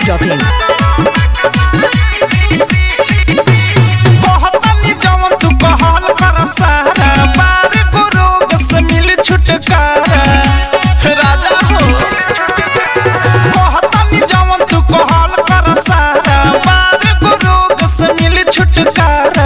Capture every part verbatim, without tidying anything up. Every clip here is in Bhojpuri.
Dot in. कहतनी जवन तू कहल कर सारा बार को रोग से मिल छुटकारा राजा हो। कहतनी जवन तू कहल कर सारा बार को रोग से मिल छुटकारा।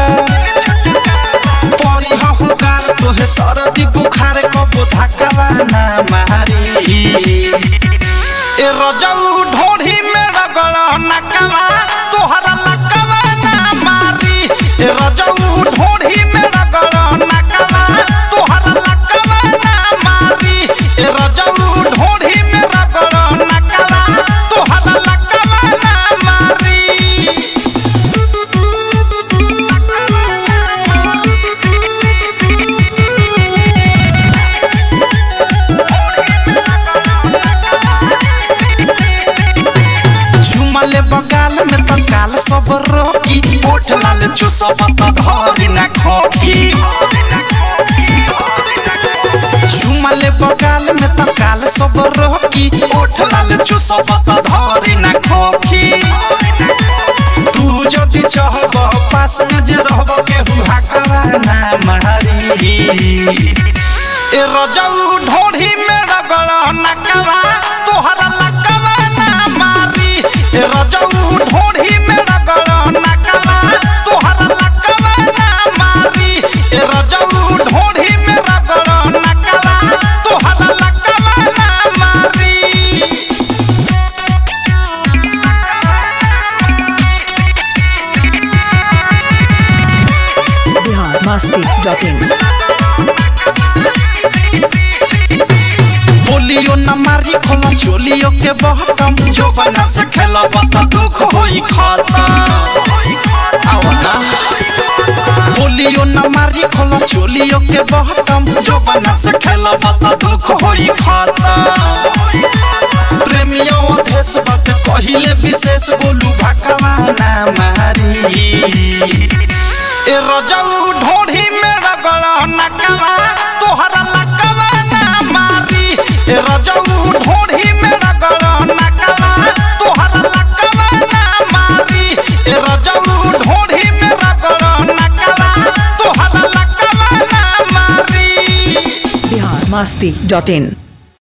परी हुकार तोहे सरदी बुखार कबो धक्का ना मारी। ए रजऊ ढोढ़ी में रगड़ नकवा तोहरा लकवा ना मारी। ए रजऊ ढोढ़ी में रगड़ नकवा तोहरा लकवा ना मारी। ए रजऊ ढोढ़ी में रगड़ नकवा तोहरा लकवा ना मारी। झुमले बगाल में तो काल सब रोकी ओठ लाल चुसब तो धरी ना खोखी। झुमले बगाल में तो काल सब रोकी ओठ लाल चुसब तो धरी ना खोखी। तू जदि चाहब पास में जे रहब केहू हकवा ना मारी। ए रजऊ ढोढ़ी में रगड़ नकवा तोहरा लकवा ना मारी। ए रजऊ ढोढ़ी में रगड़ नकवा तोहरा लकवा ना मारी। ए रजऊ ढोढ़ी में रगड़ नकवा तोहरा लकवा ना मारी। Bihar Masti dot in. बोलियो न मारी खोला चोलियो के बहकम जो बना से खेलब त दुख होई खत्म। आवना बोलियो न मारी खोला चोलियो के बहकम जो बना से खेलब त दुख होई खत्म। प्रेमियों देश बात कहिले विशेष बोलू भकवा ना मारी। ए रजऊ ढोढ़ी में रगड़ नकवा तोहरा लकवा ना मारी। ए रजऊ ढोढ़ी में रगड़ नकवा तोहरा लकवा ना मारी। ए रजऊ ढोढ़ी में रगड़ नकवा तोहरा लकवा ना मारी। बिहार मस्ती डॉट इन।